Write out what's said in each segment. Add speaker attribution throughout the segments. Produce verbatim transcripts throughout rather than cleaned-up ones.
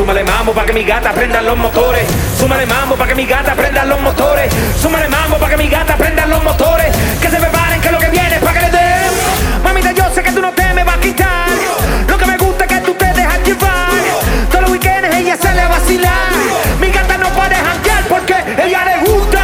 Speaker 1: Súmale mambo pa' que mi gata prendan los motores. Súmale mambo pa' que mi gata prendan los motores. Súmale mambo pa' que mi gata prendan los motores. Que se preparen que lo que viene es pa' que le den. Mamita, yo sé que tú no te me vas a quitar. Lo que me gusta es que tú te dejas llevar. Todos los weekends ella sale a vacilar. Mi gata no puede janguear porque ella le gusta.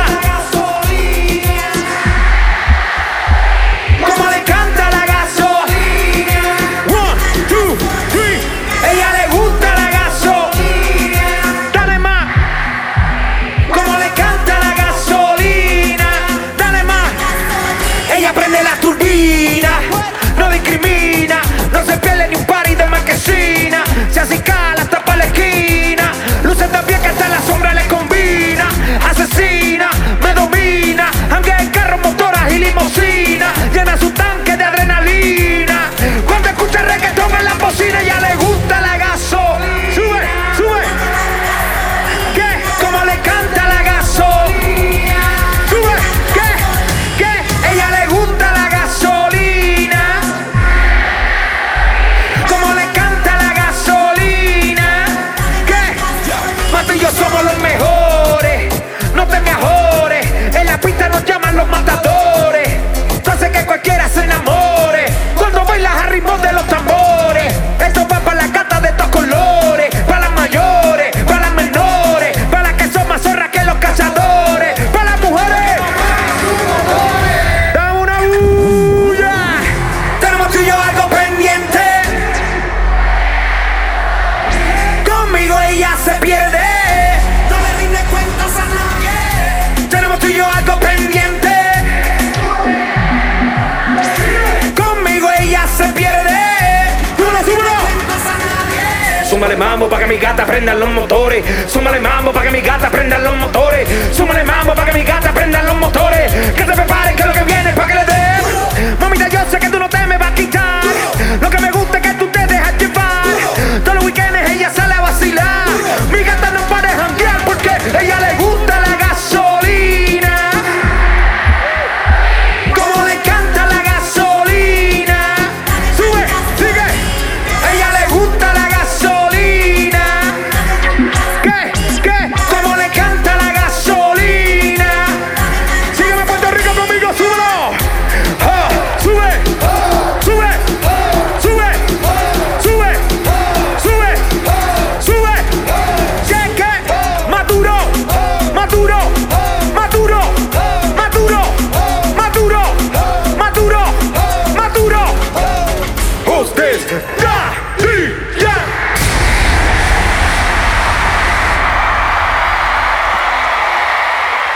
Speaker 1: Como le encanta la gasolina. One, two, three. Ella le gusta la gasolina. Dale más. Como le encanta la gasolina. Dale más. Ella prende la turbina. No discrimina. No se pierde ni un party de marquesina. Se acicala hasta pa' la esquina. Luce tan bien que hasta la sombra le combina. Asesina, me domina. Aunque en carros, motoras y limosina. Llena su tanque de adrenalina. Cuando escucha reggaetón en la bocina, ella le gusta la gasolina. Sube, sube. ¿Qué? Como le canta la gasolina. Sube, ¿qué? ¿Qué? Ella le gusta la gasolina. Como le canta la gasolina. ¿Qué? Mato y yo somos los mejores. No te me ajores. En la pista nos llaman los matadores. Entonces que cualquiera se enamore. Cuando bailas al ritmo de los tambores. Esto va para la gata de estos colores. Para las mayores, para las menores. Para las que son más zorras que los cazadores. Para las mujeres. Dame una bulla. Tenemos tú y yo algo pendiente. Conmigo ella se pierde. No le rinde cuentas a nadie. Tenemos tú y yo algo pendiente. Conmigo ella se pierde. Súbelo, súbelo. Súmale mambo pa' que mi gata prendan los motores. Súmale mambo pa' que mi gata prendan los motores. Súmale mambo pa' que mi gata prendan los motores. Que se preparen que lo que viene es pa' que le den. Mamita, yo sé que tú no te me vas a quitar. Lo que me gusta es que